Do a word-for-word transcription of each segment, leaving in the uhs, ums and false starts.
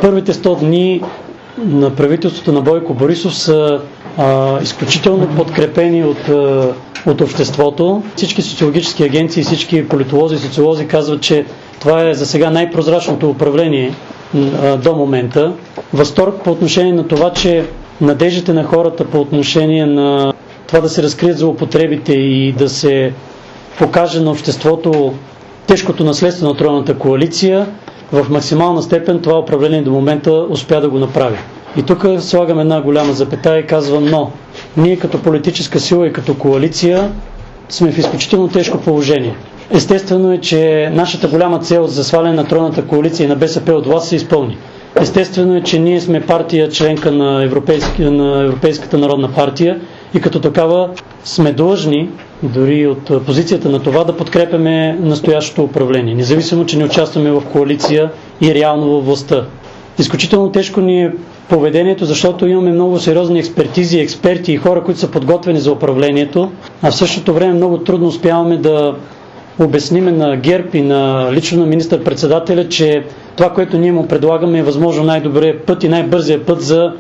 Първите сто дни на правителството на Бойко Борисов са а, изключително подкрепени от, а, от обществото. Всички социологически агенции, всички политолози и социолози казват, че това е за сега най-прозрачното управление а, до момента. Възторг по отношение на това, че надеждите на хората по отношение на това да се разкрият злоупотребите и да се покаже на обществото тежкото наследство на тройната коалиция, в максимална степен това управление до момента успя да го направи. И тук слагам една голяма запетая и казвам, но ние като политическа сила и като коалиция сме в изключително тежко положение. Естествено е, че нашата голяма цел за сваляне на тройната коалиция и на БСП от власт се изпълни. Естествено е, че ние сме партия, членка на, Европейски, на Европейската народна партия и като такава сме длъжни, дори от позицията на това, да подкрепяме настоящото управление, независимо, че не участваме в коалиция и реално във властта. Изключително тежко ни е поведението, защото имаме много сериозни експертизи, експерти и хора, които са подготвени за управлението, а в същото време много трудно успяваме да обясниме на ГЕРБ и на лично на министър-председателя, че това, което ние му предлагаме, е възможно най-добрият път и най-бързият път за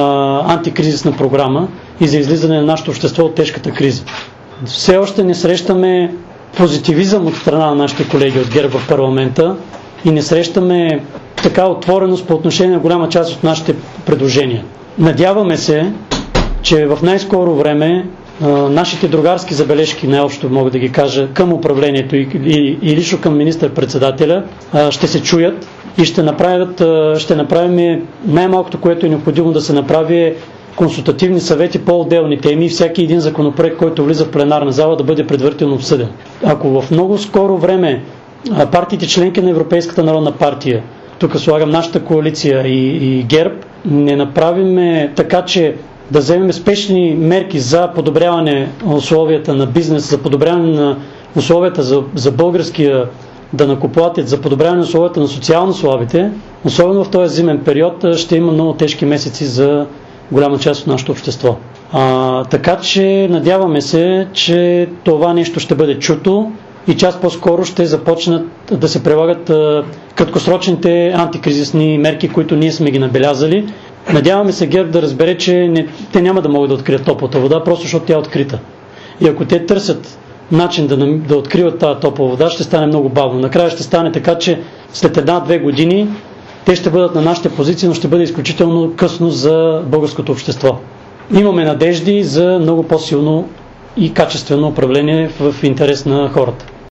а, антикризисна програма и за излизане на нашето общество от тежката криза. Все още не срещаме позитивизъм от страна на нашите колеги от ГЕРБ в парламента и не срещаме така отвореност по отношение на голяма част от нашите предложения. Надяваме се, че в най-скоро време а, нашите другарски забележки, най-общо мога да ги кажа, към управлението и, и, и лично към министър-председателя а, ще се чуят и ще, направят, а, ще направим най-малкото, което е необходимо да се направи, е консултативни съвети по отделни теми и всяки един законопроект, който влиза в пленарна зала, да бъде предварително обсъден. Ако в много скоро време партиите членки на Европейската народна партия, тук слагам нашата коалиция и, и ГЕРБ, не направиме така, че да вземем спешни мерки за подобряване на условията на бизнес, за подобряване на условията за, за българския данъкоплатец, за подобряване на условията на социално слабите, особено в този зимен период, ще има много тежки месеци за голяма част от нашето общество. А, така че надяваме се, че това нещо ще бъде чуто и част по-скоро ще започнат да се прилагат а, краткосрочните антикризисни мерки, които ние сме ги набелязали. Надяваме се ГЕРБ да разбере, че не, те няма да могат да открият топлата вода, просто защото тя е открита. И ако те търсят начин да, да откриват тази топла вода, ще стане много бавно. Накрая ще стане така, че след една-две години те ще бъдат на нашите позиции, но ще бъде изключително късно за българското общество. Имаме надежди за много по-силно и качествено управление в интерес на хората.